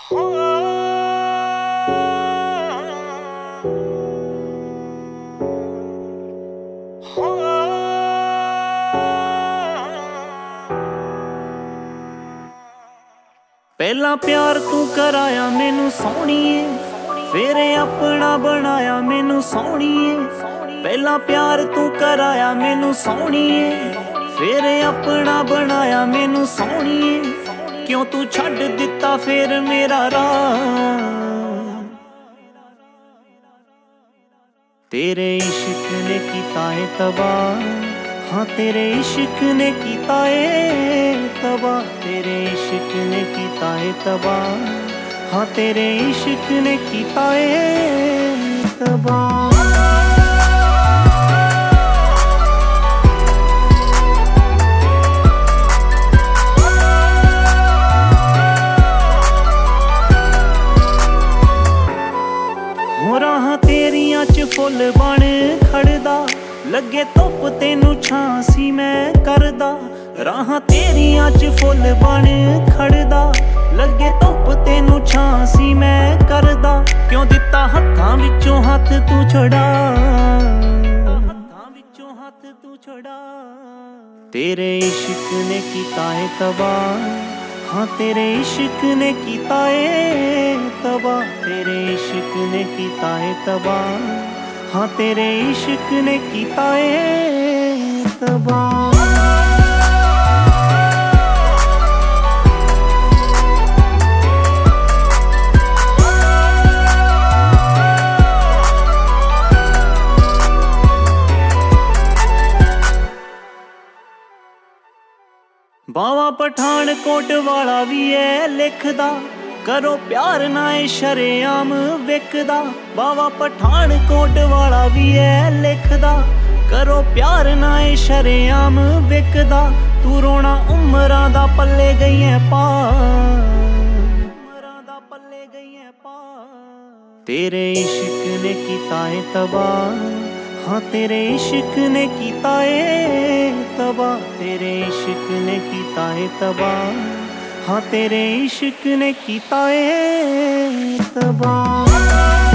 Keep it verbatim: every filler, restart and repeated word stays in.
पहला प्यार तू कराया मैनू सोहणीए, फिर अपना बनाया मैनू सोहणीए। पहला प्यार तू कराया मैनू सोहणीए, फिर अपना बनाया मैनू सोहणीए। क्यों तू छड्ड दिता फिर मेरा राह, तेरे इश्क ने कीता है तबाह। हाँ तेरे इश्क ने कीता है तबाह, तेरे इश्क ने कीता है तबाह। हाँ तेरे इश्क ने कीता है तबाह। राहां तेरियां च फुल बन खड़दा, लगे धुप तेनू छांसी मैं करदा। राहां तेरियां च फुल बन खड़दा, लगे धुप तेनू छांसी मैं करदा। क्यों दिता हत्थां विचों हत्थ तू छड़ा, हत्थां विचों हत्थ तू छड़ा। तेरे इश्क ने कीता है तबाह। हाँ तेरे इश्क ने कीता है तबाह, तेरे इश्क ने कीता है तबाह। हाँ तेरे इश्क ने कीता है तबाह। बावा पठानकोट वाला भी है लिखदा, करो प्यार ना ए शरेआम विकदा। बावा पठानकोट वाला भी है लिखदा, करो प्यार ना ए शरेआम विकदा। तू रोना उमरां दा पल्ले गई है पा, उमरां दा पल्ले गई है पा। तेरे इश्क ने कीता है तबाह। हाँ तेरे इश्क ने कीता है तबाह, तेरे इश्क ने कीता है तबाह। हाँ तेरे इश्क ने कीता है तबाह।